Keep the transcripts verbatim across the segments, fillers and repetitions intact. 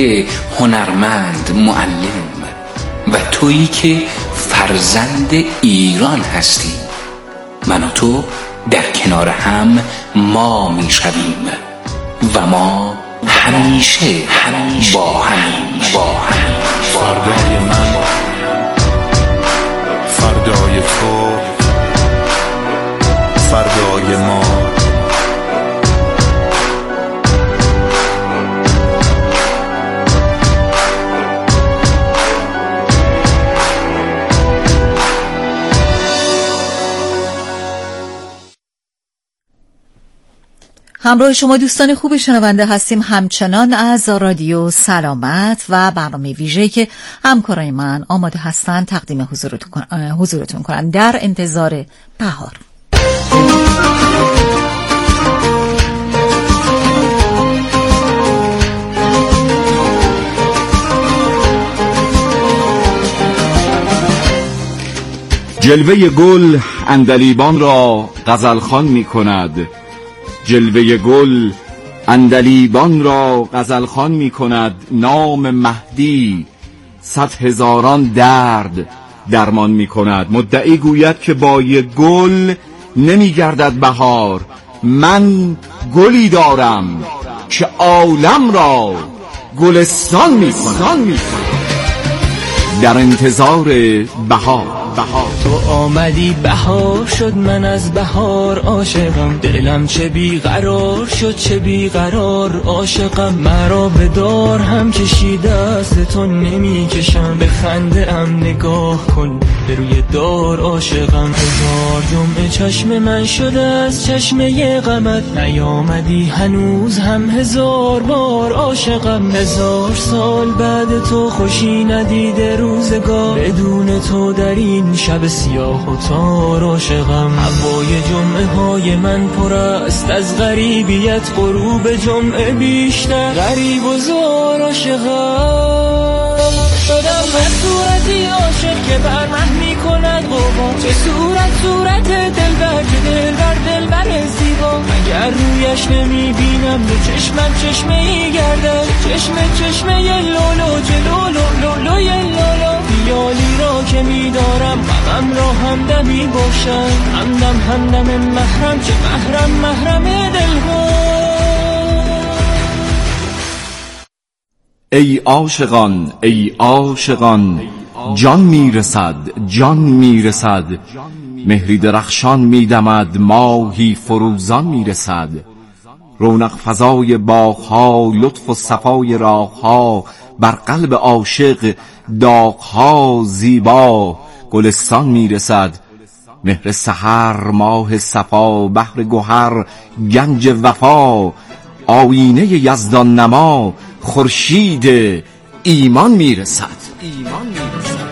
که هنرمند معلم و تویی که فرزند ایران هستی. من و تو در کنار هم ما می شویم و ما همیشه همیشه با همیم با همیم. فردای من، فردای تو، فردای ما. همراه شما دوستان خوب شنونده هستیم، همچنان از رادیو سلامت و برنامه ویژه‌ای که همکارای من آماده هستن تقدیم حضورتون حضورتون کنن در انتظار بهار. جلوه گل عندلیبان را غزلخوان می کند، جلوه گل عندلیبان را غزلخوان می کند. نام مهدی صد هزاران درد درمان می کند. مدعی گوید که با یک گل نمی گردد بهار. من گلی دارم که عالم را گلستان می کند. در انتظار بهار. بهار تو آمدی بهار شد، من از بهار عاشقم. دلم چه بیقرار شد چه بیقرار عاشقم. مرا به دار هم کشیده است تو نمی کشم. به خنده ام نگاه کن به روی دار عاشقم. هزار جمعه چشم من شده از چشمه غمت. نیامدی هنوز هم هزار بار عاشقم. هزار سال بعد تو خوشی ندیده روزگار. بدون تو در این شب سیاه و تار عاشقم. هوای جمعه های من پر است از غریبیت. غروب جمعه بیشتر غریب و زار عاشقم. شدم هر صورتی عاشق که بر من می کند غبار. چه صورت صورت دلبر که دلبر دلبر زیبا. اگر رویش نمی بینم به چشمم چشمه ای گردد. چشمه چشمه ی لولو جلولو لولو ی لولو. دیالی را که می دارم غمم را همدمی باشم. همدم همدم محرم چه محرم محرم دلها. ای عاشقان ای عاشقان جان میرسد جان میرسد. مهری درخشان میدمد ماهی فروزان میرسد. رونق فضای باغها لطف و صفای راهها. بر قلب عاشق داغها زیبا گلستان میرسد. مهر سحر ماه صفا بحر گوهر گنج وفا. آینه یزدان نما خورشید ایمان میرسد. ایمان میرسد.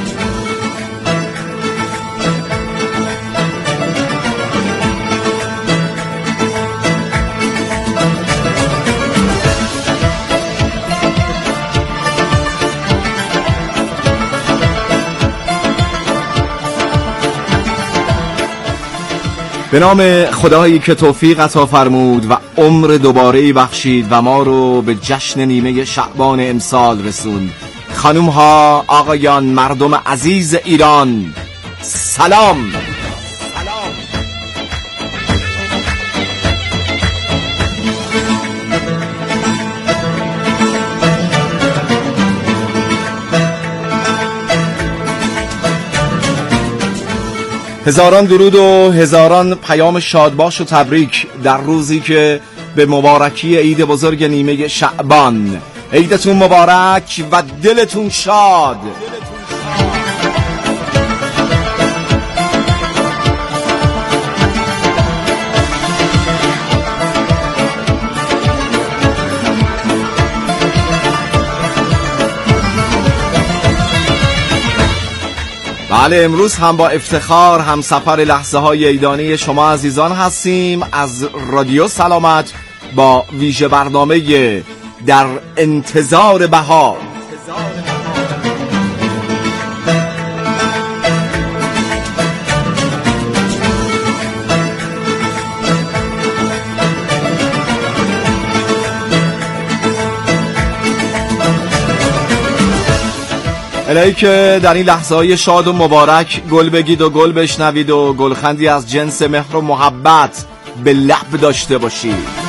به نام خدایی که توفیق عطا فرمود و عمر دوباره‌ای بخشید و ما رو به جشن نیمه شعبان امسال رسوند. خانوم ها، آقایان، مردم عزیز ایران، سلام. هزاران درود و هزاران پیام شادباش و تبریک در روزی که به مبارکی عید بزرگ نیمه شعبان. عیدتون مبارک و دلتون شاد. بله، امروز هم با افتخار هم سفر لحظه های عیدانه شما عزیزان هستیم از رادیو سلامت با ویژه برنامه در انتظار بهار. الهی که در این لحظه های شاد و مبارک گل بگید و گل بشنوید و گلخندی از جنس مهر و محبت به لب داشته باشید.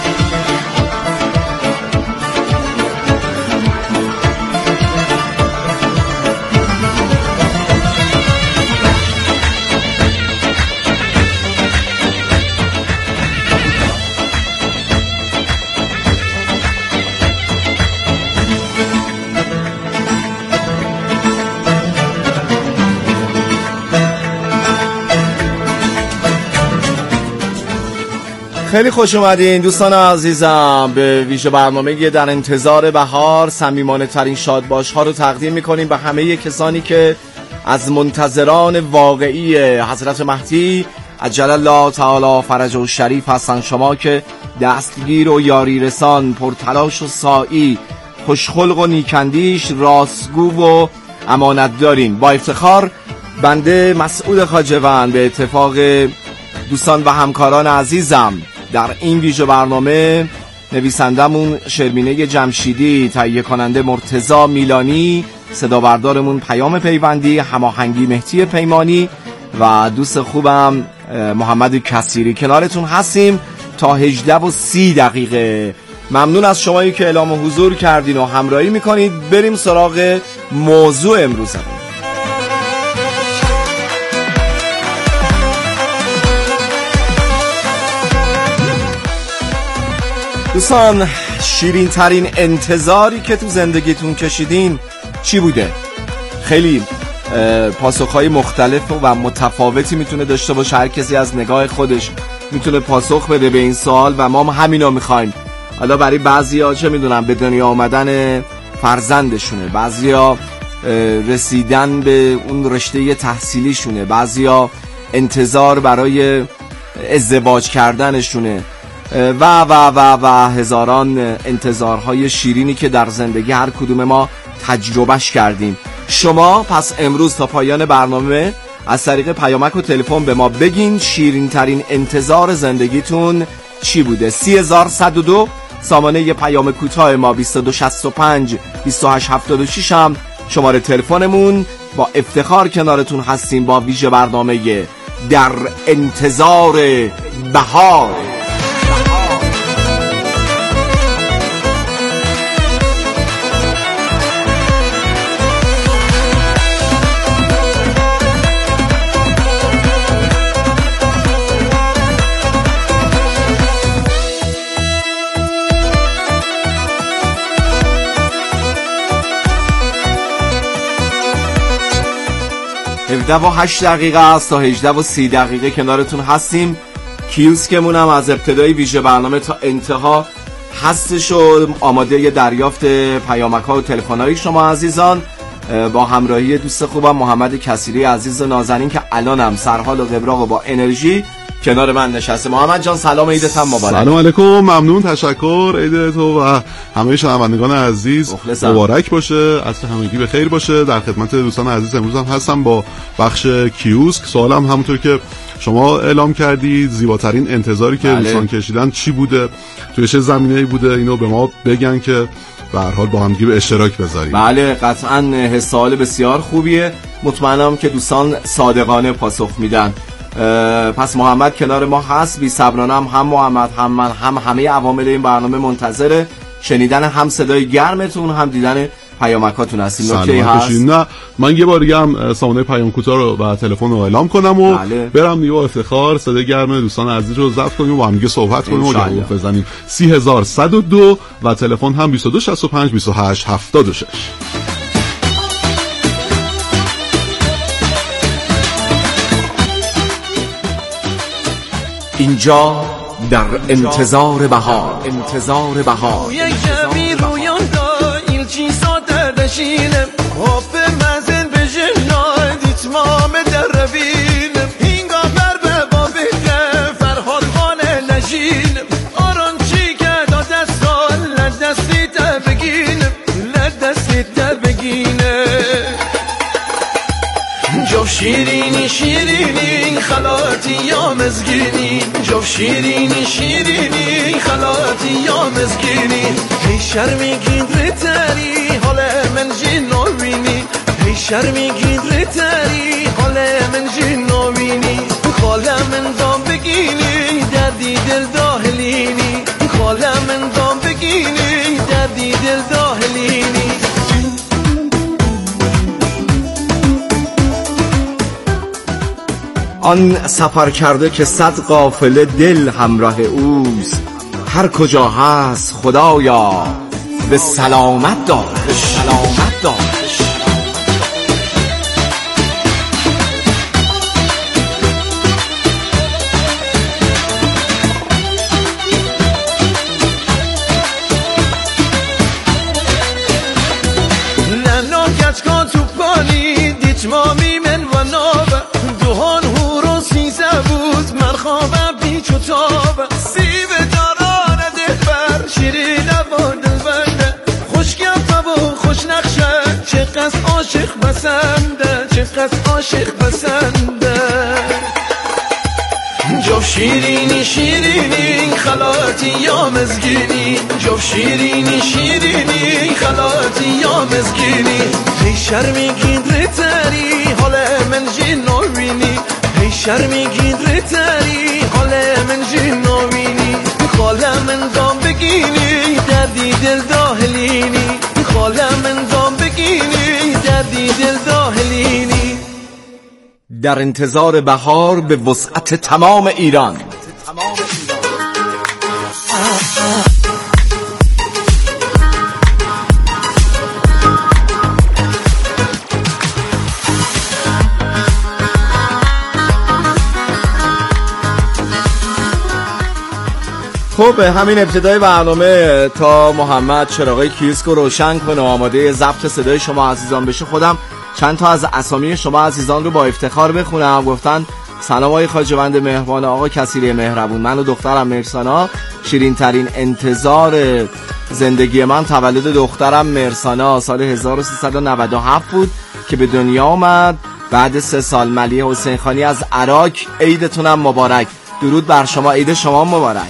خیلی خوش اومدین دوستان عزیزم به ویژه برنامه در انتظار بهار. صمیمانه ترین شادباش ها رو تقدیم میکنیم به همه کسانی که از منتظران واقعی حضرت مهدی عجل الله تعالی فرجه و شریف هستن. شما که دستگیر و یاری رسان، پرتلاش و سائی، خوشخلق و نیکندیش، راستگو و امانت دارین. با افتخار بنده مسعود خواجه‌وند به اتفاق دوستان و همکاران عزیزم در این ویژه برنامه، نویسندمون شرمینه جمشیدی، تهیه کننده مرتضی میلانی، صدا بردارمون پیام پیوندی، هماهنگی مهدی پیمانی و دوست خوبم محمد کثیری کنارتون هستیم تا هجده و سی دقیقه. ممنون از شمایی که اعلام حضور کردین و همراهی میکنید. بریم سراغ موضوع امروزمون. دوستان، شیرین ترین انتظاری که تو زندگیتون کشیدین چی بوده؟ خیلی پاسخهای مختلف و متفاوتی میتونه داشته باشه. هر کسی از نگاه خودش میتونه پاسخ بده به این سوال و ما هم همینو میخوایم. حالا برای بعضیا چه میدونم به دنیا آمدن فرزندشونه، بعضیا رسیدن به اون رشته تحصیلیشونه، بعضیا انتظار برای ازدواج کردنشونه و و و و هزاران انتظارهای شیرینی که در زندگی هر کدوم ما تجربهش کردیم. شما پس امروز تا پایان برنامه از طریق پیامک و تلفن به ما بگین شیرین ترین انتظار زندگیتون چی بوده. سی هزار و صد و دو سامانه پیام کوتاه ما، بیست و دو شصت و پنج بیست و هشت هفتاد و شش هم شماره تلفنمون. با افتخار کنارتون هستیم با ویژه برنامه در انتظار بهار. هفده و هشت دقیقه است تا هجده و سی دقیقه کنارتون هستیم. کیوسکمون هم از ابتدای ویژه برنامه تا انتها هستش و آماده دریافت پیامک ها و تلفن های شما عزیزان، با همراهی دوست خوبم محمد کثیری عزیز و نازنین که الان هم سرحال و قبراق و با انرژی کنار من نشسته. محمد جان سلام، عیدت هم مبارک. سلام علیکم، ممنون، تشکر. عید تو و همه شنوندگان عزیز مبارک باشه، عصر همگی به خیر باشه. در خدمت دوستان عزیز امروز هم هستم با بخش کیوسک. سوالم همونطور که شما اعلام کردید، زیباترین انتظاری که دوستان کشیدن چی بوده، توی چه زمینه‌ای بوده، اینو به ما بگن که به هر حال با هم دیگه به اشتراک بذاریم. بله قطعاً سوال بسیار خوبیه. مطمئنم که دوستان صادقانه پاسخ میدن. پس محمد کنار ما هست، بی صبرانه هم هم محمد هم من هم همه عوامل این برنامه منتظر شنیدن هم صدای گرمتون هم دیدن پیامکاتون هستیم. نکته هست؟ نه من یه بار دیگه هم سامانه پیام کوتاه رو و تلفن رو اعلام کنم و بله. برم دیگه با افتخار صدای گرم دوستان عزیز رو ضبط کنیم و با هم دیگه صحبت کنیم و جواب بزنیم. سی هزار و صد و دو و تلفن هم بیست و دو شصت و پنج بیست و هشت هفتاد و شش. اینجا در انتظار بهار، انتظار بهار. نشینم خواب مزن به جنای دیتمام در روینم اینگا بر به بابیده فرهاد خانه نشینم آران چی که داد دستان لدستی تا بگینم لدستی تا بگینم جو شیرینی شیرینی خلاتی یا مزگینی جو شیرینی شیرینی خلاتی یا مزگینی هی شرمی گیدری تری حال من جنو بینی هی شرمی گیدر تری حال من جنو بینی خاله من دام بگینی دردی دل داهلینی خاله من دام بگینی دردی دل داهلینی آن سفر کرده که صد قافله دل همراه اوست هر کجا هست خدایا به سلامت دار به سلامت دار لنا گچ کن تو پانی دیچ مامی من و نابه دوهان هورو سیزه بود من خوابم بیچ و تابه سیب داران دلبر شیری لبان دلبنده خوشگم و خوش نقشه چقدر عاشق بسنده چقدر عاشق بسنده جو شیرینی شیرینی خلاتی یا مزگینی جو شیرینی شیرینی خلاتی یا مزگینی هی شرمی گیدر تری حال من جنو بینی هی شرمی گیدر تری حال من جنو بینی خاله من دام بگینی دردی دل داهلینی خاله من دام بگینی دردی دل داهلینی در انتظار بهار به وسعت تمام ایران. خب همین ابتدای برنامه تا محمد چراغای کیوسک رو روشن کنه و آماده ضبط صدای شما عزیزان بشه خودم چند تا از اسامی شما عزیزان رو با افتخار بخونم. گفتن سلام آقای خواجه‌بند مهربان، آقا کثیری مهربون، من و دخترم مرسانا شیرین ترین انتظار زندگی من تولد دخترم مرسانا سال هزار و سیصد و نود و هفت بود که به دنیا آمد بعد سه سال. ملیه حسین خانی از عراق، عیدتونم مبارک. درود بر شما، عید شما مبارک.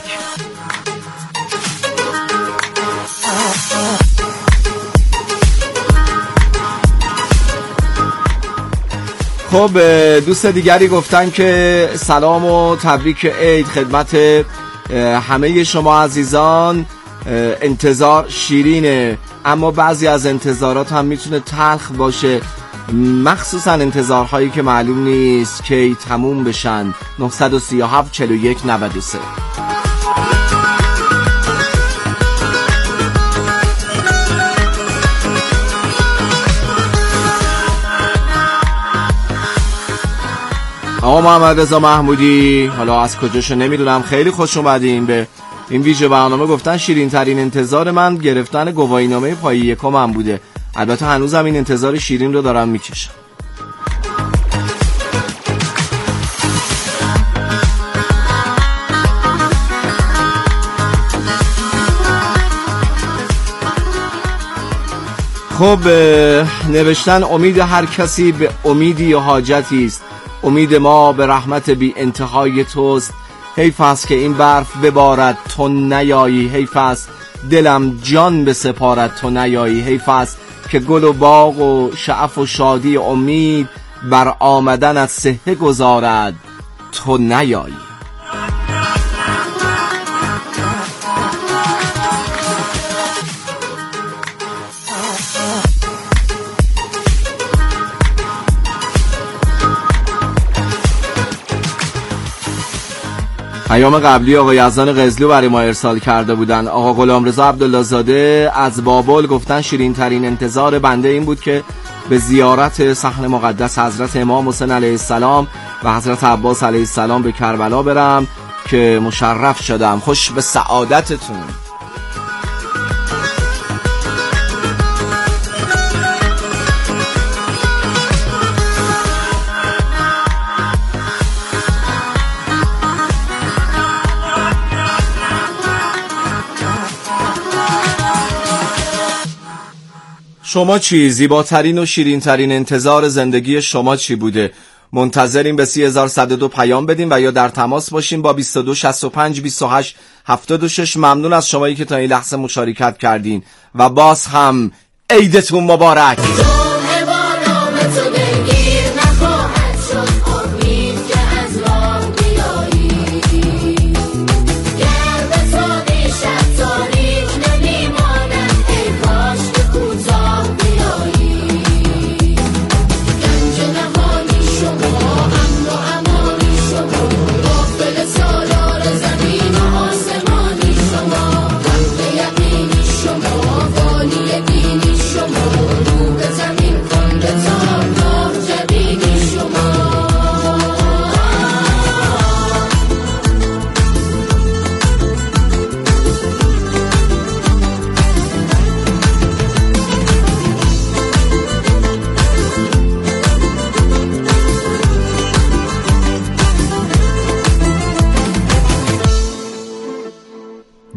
خب دوست دیگری گفتن که سلام و تبریک عید خدمت همه شما عزیزان. انتظار شیرینه اما بعضی از انتظارات هم میتونه تلخ باشه، مخصوصا انتظارهایی که معلوم نیست کی تموم بشن. نه سه هفت چهل و یک نود و سه. آقا محمد رضا محمودی، حالا از کجاشو نمیدونم، خیلی خوش اومدین به این ویژه برنامه. گفتن شیرین ترین انتظار من گرفتن گواهینامه پای یکم هم بوده. البته هنوزم این انتظار شیرین رو دارم میکشم. خب نوشتن امید هر کسی به امیدی و حاجتی است، امید ما به رحمت بی انتهای توست. حیف است که این برف ببارد تو نیایی، حیف است دلم جان به سپارت تو نیایی، حیف است که گل و باغ و شعف و شادی امید بر آمدن از صحه گذارد تو نیایی. ایام قبلی آقای یزدان قزلو برای ما ارسال کرده بودن. آقا غلامرضا عبدالله زاده از بابل گفتن شیرین ترین انتظار بنده این بود که به زیارت صحن مقدس حضرت امام حسین علیه السلام و حضرت عباس علیه السلام به کربلا برم که مشرف شدم. خوش به سعادتتون. شما چی؟ زیباترین و شیرین ترین انتظار زندگی شما چی بوده؟ منتظریم به سی هزار و صد و دو پیام بدیم و یا در تماس باشیم با بیست و دو شصت و پنج بیست و هشت هفتاد و شش. ممنون از شمایی که تا این لحظه مشارکت کردین و باز هم عیدتون مبارک.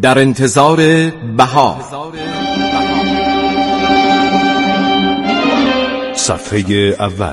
در انتظار بهار. صفحه اول.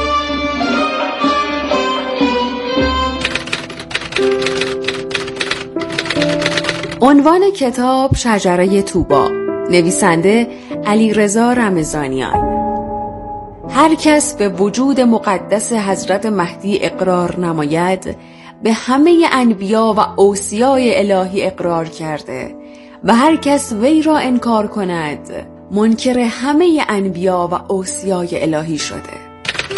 عنوان کتاب شجره طوبی، نویسنده علیرضا رمضانیان. هر کس به وجود مقدس حضرت مهدی اقرار نماید، به همه انبیا و اوصیای الهی اقرار کرده و هر کس وی را انکار کند منکر همه انبیا و اوصیای الهی شده.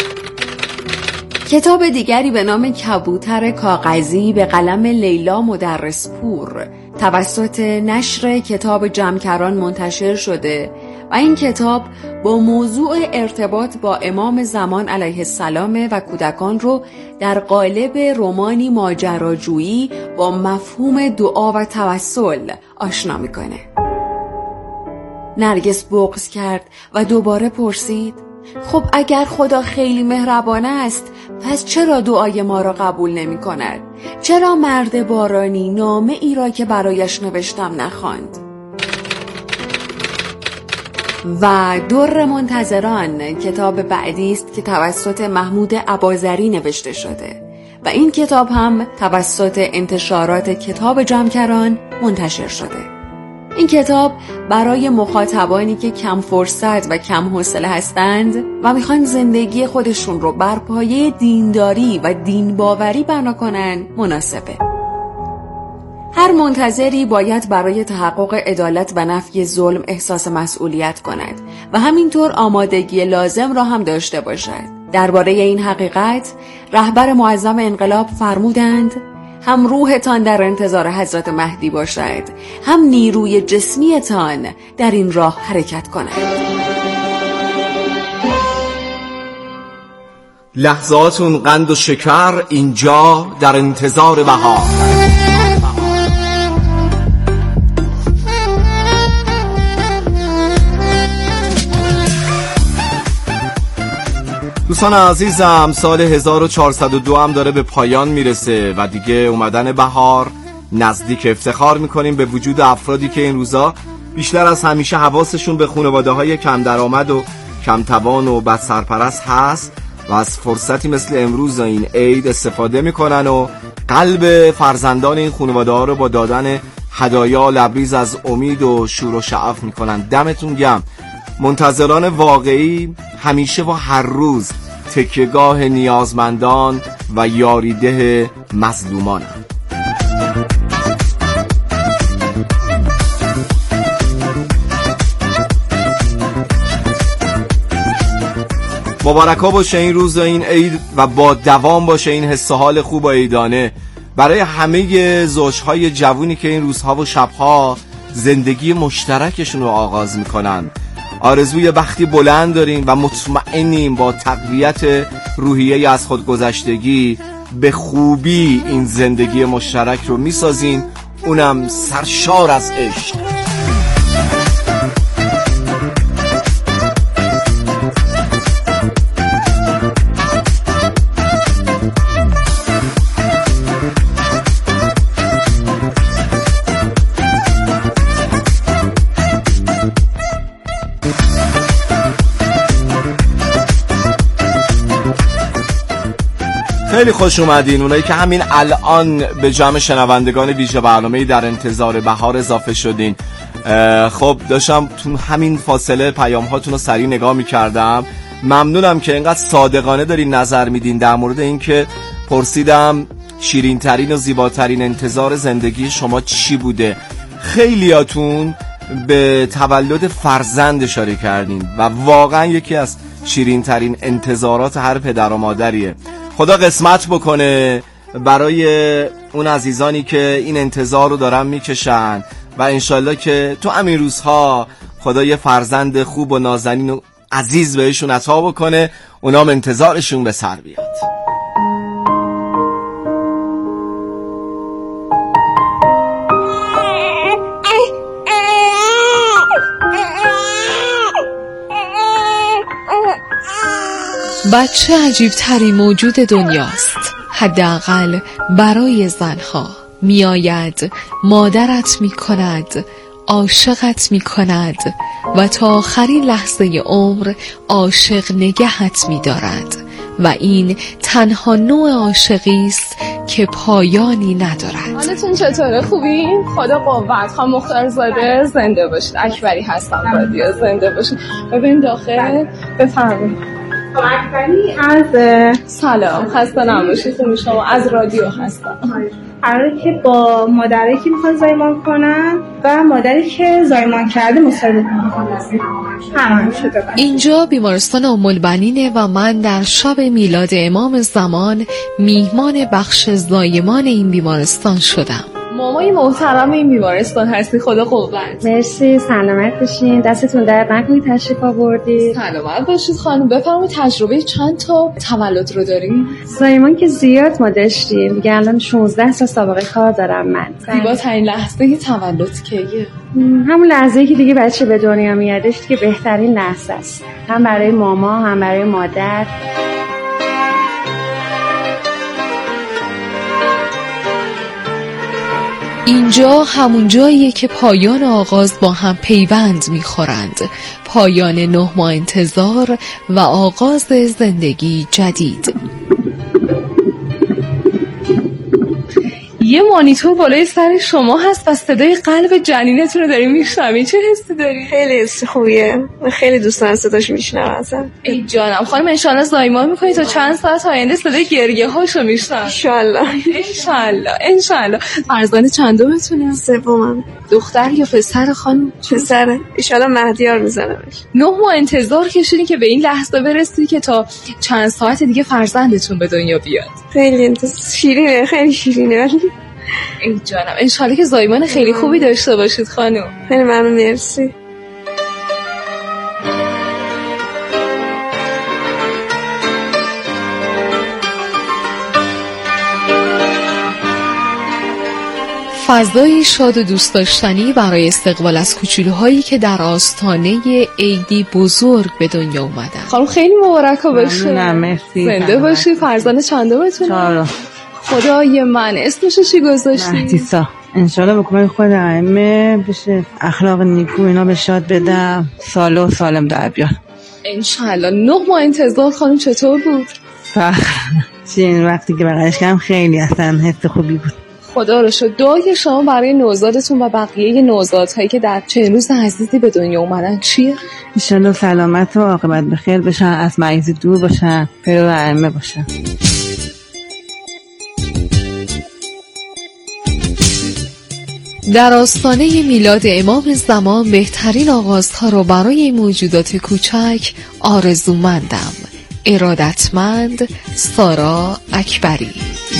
کتاب دیگری به نام کبوتر کاغذی به قلم لیلا مدرسپور توسط نشر کتاب جمکران منتشر شده و این کتاب با موضوع ارتباط با امام زمان علیه السلام و کودکان رو در قالب رمانی ماجراجویی با مفهوم دعا و توسل آشنا میکنه. نرگس بغض کرد و دوباره پرسید: خب اگر خدا خیلی مهربانه است، پس چرا دعای ما را قبول نمی کند؟ چرا مرد بارانی نامه ای را که برایش نوشتم نخواند؟ و در منتظران کتاب بعدی است که توسط محمود اباظری نوشته شده و این کتاب هم توسط انتشارات کتاب جمکران منتشر شده. این کتاب برای مخاطبانی که کم فرصت و کم حوصله هستند و میخوان زندگی خودشون رو بر پایه دینداری و دین باوری بنا کنن مناسبه. هر منتظری باید برای تحقق عدالت و نفی ظلم احساس مسئولیت کند و همینطور آمادگی لازم را هم داشته باشد. درباره این حقیقت رهبر معظم انقلاب فرمودند: هم روحتان در انتظار حضرت مهدی باشد، هم نیروی جسمیتان در این راه حرکت کند. لحظاتون قند و شکر اینجا در انتظار بهار. دوستان عزیزم، سال هزار و چهارصد و دو هم داره به پایان میرسه و دیگه اومدن بهار نزدیک. افتخار میکنیم به وجود افرادی که این روزا بیشتر از همیشه حواسشون به خانواده‌های کم درآمد و کم توان و بد سرپرست هست و از فرصتی مثل امروز این عید استفاده میکنن و قلب فرزندان این خانواده‌ها رو با دادن هدایا لبریز از امید و شور و شعف میکنن. دمتون گرم. منتظران واقعی همیشه و هر روز تکیهگاه نیازمندان و یاریده مظلومان هم. مبارکا باشه این روز و این عید و با دوام باشه این حس و حال خوب و عیدانه برای همه زوجهای جوونی که این روزها و شبها زندگی مشترکشون رو آغاز میکنن. آرزوی بختی بلند داریم و مطمئنیم با تقویت روحیه از خودگذشتگی به خوبی این زندگی مشترک رو میسازین، اونم سرشار از عشق. خیلی خوش اومدین اونایی که همین الان به جمع شنوندگان ویژه برنامه‌ای در انتظار بهار اضافه شدین. خب داشتم تو همین فاصله پیام هاتون رو سریع نگاه میکردم. ممنونم که اینقدر صادقانه دارین نظر میدین در مورد این که پرسیدم شیرین ترین و زیباترین انتظار زندگی شما چی بوده. خیلیاتون به تولد فرزند اشاره کردین و واقعا یکی از شیرین ترین انتظارات هر پدر و مادریه. خدا قسمت بکنه برای اون عزیزانی که این انتظار رو دارن میکشن و انشالله که تو همین روزها خدا یه فرزند خوب و نازنین و عزیز بهشون عطا بکنه، اونام انتظارشون به سر بیاد. بچه عجیب ترین موجود دنیاست، حداقل برای زنها. میآید مادرت میکند، عاشقت میکند و تا آخرین لحظه عمر عاشق نگهت میدارد و این تنها نوع عاشقی است که پایانی ندارد. حالتون چطوره؟ خوبین؟ خدا قوت. خانم مختارزاده زنده باشید. اکبری هستم رادیو زنده باشید. ببین داخل بفرمایید. اکبری از سلام، خسته نباشید. خوب شما؟ از رادیو هستم. قراره که با مادری که میخوان زایمان کنن و مادری که زایمان کرده مصاحبه کنن. همین شده. اینجا بیمارستان ام البنینه و من در شب میلاد امام زمان میهمان بخش زایمان این بیمارستان شدم. مامای محترم این بیمارستان هستی، خدا قوت. مرسی، سلامت باشین، دستتون درد نکنه تشریف آوردید. سلامت باشید خانم. بفرمایید تجربه چند تا تولد رو دارین؟ زایمان که زیاد ما داشتیم، دیگه الان شانزده سال سابقه کار دارم من. زیباترین لحظه تولد کیه؟ همون لحظه‌ای که دیگه بچه به دنیا میادش که بهترین لحظه است، هم برای ماما هم برای مادر. اینجا همون جاییه که پایان آغاز با هم پیوند میخورند، پایان نه ماه انتظار و آغاز زندگی جدید. یه مانیتور بالای سر شما هست و صدای قلب جنینتون رو داریم میشنویم. چه حسی داری؟ خیلی حس خوبیه، من خیلی دوست دارم صداش میشنوم اصلا. ای جانم خانم، انشالله زایمان میکنی تا چند ساعت آینده صدای گریه هاشو میشنوم. انشالله انشالله انشالله. فرزند چندمتونه؟ سومم. دختر یا پسر خانم؟ پسره. انشالله مهدیار میزنمش. نه ماه انتظار کشیدی که به این لحظه برسی که تا چند ساعت دیگه فرزندتون به دنیا بیاد. خیلی انتظار شیرینه، خیلی شیرینه. ای جانم انشالله که زایمان خیلی خوبی داشته باشید خانم. خیلی ممنون، مرسی. فضایی شاد و دوست داشتنی برای استقبال از کوچولوهایی که در آستانه عیدی بزرگ به دنیا اومدن. خانم خیلی مبارک باشه. نه مرسی. زنده باشی. فرزند چندمتونه؟ چهارم. خدای من اسمشو چی گذاشتی؟ مهدیسا. انشالله به کمک خود ائمه بشه اخلاق نیکو اینا به شاد بدم، سالم و سالم در بیار. انشالله. نه ماه انتظار خانم چطور بود؟ این وقتی که بغلش کردم خیلی اصلا حس خوبی بود. خدا رو شکر. دعای شما برای نوزادتون و بقیه نوزادهایی که در چند روز عزیزی به دنیا اومدن چیه؟ انشالله سلامت و عاقبت بخیر بشن، از مریضی دور باشن، پیرو ائمه باشن. در آستانه میلاد امام زمان بهترین آغازها رو برای این موجودات کوچک آرزومندم. ارادتمند سارا اکبری.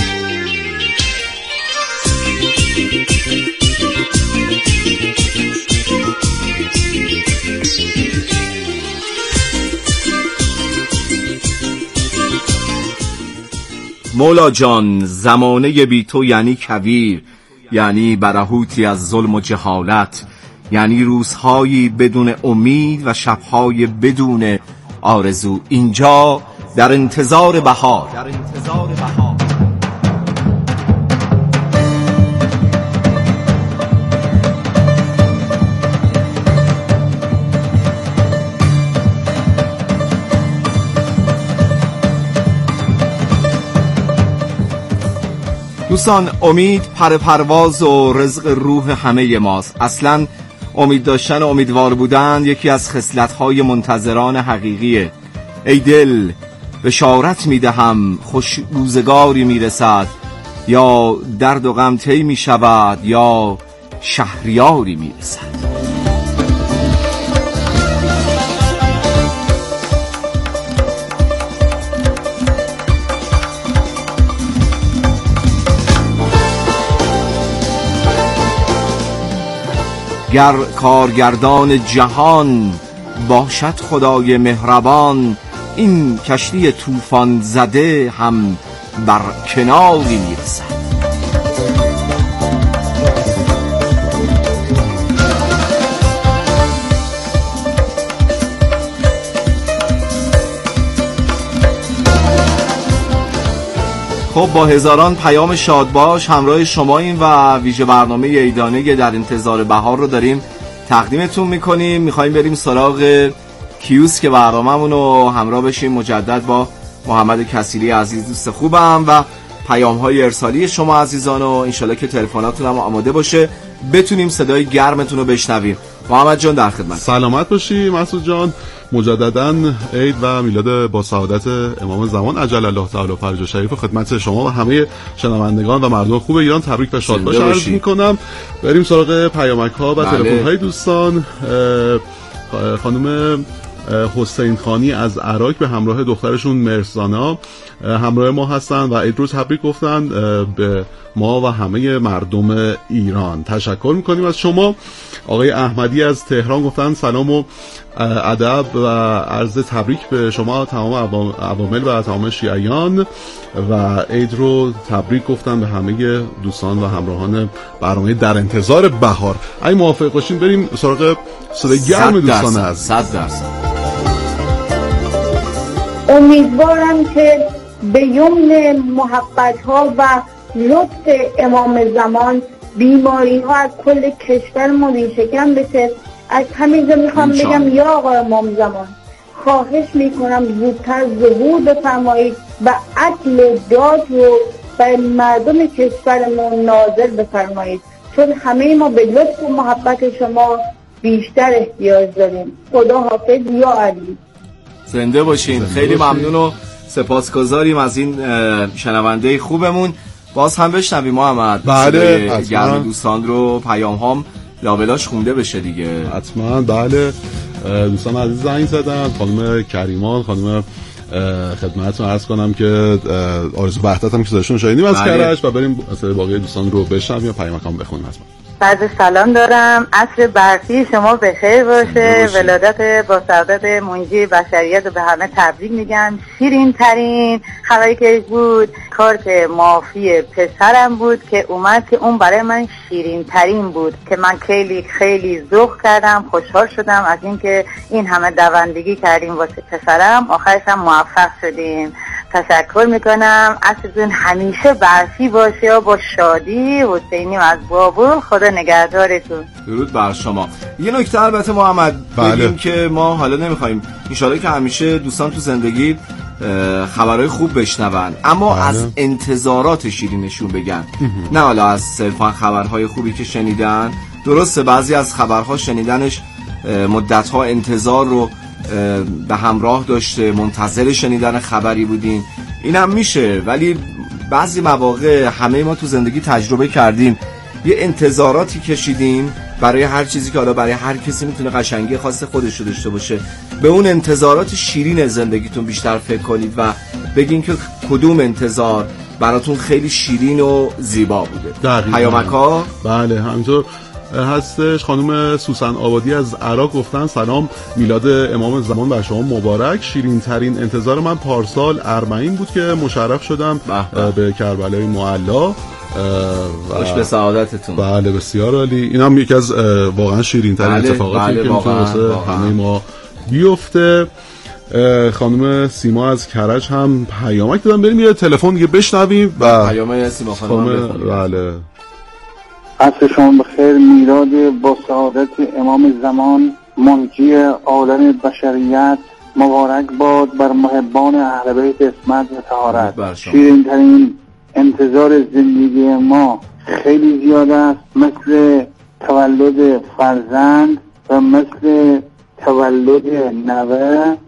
مولا جان، زمانه بی تو یعنی کویر، یعنی برهوتی از ظلم و جهالت، یعنی روزهایی بدون امید و شبهای بدون آرزو. اینجا در انتظار بهار. در انتظار بهار. دوستان، امید پر پرواز و رزق روح همه ماست. اصلا امید داشتن و امیدوار بودن یکی از خصلت‌های منتظران حقیقیه. ای دل بشارت میدهم خوش روزگاری میرسد، یا درد و غم طی میشود یا شهریاری میرسد. گر کارگردان جهان باشد خدای مهربان، این کشتی طوفان زده هم بر کناری میرسد. خب با هزاران پیام شادباش همراه شما این و ویژه برنامه ییدانه در انتظار بهار رو داریم تقدیمتون میکنیم. میخوایم بریم سراغ کیوسک که برنامه‌مون رو همراه بشیم مجدد با محمد کثیری عزیز دوست خوبم و پیام های ارسالی شما عزیزان و انشالله که تلفناتون هم آماده باشه بتونیم صدای گرمتون رو بشنویم. محمد جان در خدمت. سلامت باشی مسعود جان. مجدداً عید و میلاد با سعادت امام زمان عجل الله تعالی فرج شریف خدمت شما و همه شنوندگان و مردم خوب ایران تبریک و شاد باشه عرض میکنم. بریم سراغ پیامک ها و تلفن های دوستان. خانم حسین خانی از عراق به همراه دخترشون مرسانا همراه ما هستن و عید رو تبریک گفتن به ما و همه مردم ایران. تشکر میکنیم از شما. آقای احمدی از تهران گفتن سلام و ادب و عرض تبریک به شما تمام عوامل و تمام شیعیان و عید رو تبریک گفتن به همه دوستان و همراهان برنامه در انتظار بهار. اگه موافق باشین بریم سراغ صدای گرم دوستان عزیز. صد درصد. امیدوارم که به یمن محبت ها و لطف امام زمان بیماری ها از کل کشور ما ریشه‌کن بشه. از همینجا میخوام بگم یا آقا امام زمان خواهش میکنم زودتر ظهور بفرمایید و عدل داد رو برای مردم کشورمون نازل بفرمایید، چون همه ما به لطف و محبت شما بیشتر احتیاج داریم. خدا حافظ یا علی. زنده باشین. خیلی ممنون و سپاسگزاریم از این شنونده خوبمون. باز هم بشنویم محمد. بله گرم دوستان رو پیام هام لابلاش خونده بشه دیگه. حتما. بله دوستان عزیز زنگ زدن. خانم کریمان، خانم خدمتتون عرض کنم که آرزو وحدت هم که صداشون شنیدیم از کرج و بریم باقی دوستان رو بشنویم و پیامکام بخونیم. حتما. بعد سلام دارم. عصر برفی شما بخیر باشه. ولادت با سعادت منجی بشریت رو به همه تبریک میگم. شیرین ترین خبری که بود کارت مافی پسرم بود که اومد که اون برای من شیرین ترین بود که من خیلی خیلی ذوق کردم، خوشحال شدم از اینکه این همه دوندگی کردیم واسه پسرم، آخرش هم موفق شدیم. تشکر میکنم. عصرتون همیشه برفی باشه و با شادی. حسینی از بابل. خدا نگهدارتون. درود بر شما. یه نکته البته محمد بگیم که ما حالا نمیخوایم انشالله که همیشه دوستان تو زندگی خبرهای خوب بشنون اما بله. از انتظارات شیرینشون بگن نه حالا از صرفا خبرهای خوبی که شنیدن. درسته بعضی از خبرها شنیدنش مدتها انتظار رو به همراه داشته، منتظر شنیدن خبری بودیم، این هم میشه، ولی بعضی مواقع همه ما تو زندگی تجربه کردیم یه انتظاراتی کشیدیم برای هر چیزی که حالا برای هر کسی میتونه قشنگی خاص خودش رو داشته باشه. به اون انتظارات شیرین زندگیتون بیشتر فکر کنید و بگین که کدوم انتظار براتون خیلی شیرین و زیبا بوده. پیامک‌ها بله همینطور هستش. خانم سوسن آبادی از عراق گفتن سلام، میلاد امام زمان بر شما مبارک. شیرین ترین انتظار من پارسال اربعین بود که مشرف شدم به, به کربلای معلا. خوش به سعادتتون. بله بسیار عالی. این هم یکی از واقعا شیرین ترین بله، اتفاقاتی بله، که میتونه واسه همه ما بیفته. خانم سیما از کرج هم پیامک دادن. بریم یه تلفن دیگه بشنویم و پیام سیما خانم. بله عصر شما بخیر. میلاد با سعادت امام زمان منجی عالم بشریت مبارک باد بر محبان اهل بیت عصمت و طهارت. شیرین ترین انتظار زندگی ما خیلی زیاد است، مثل تولد فرزند و مثل تولد نوه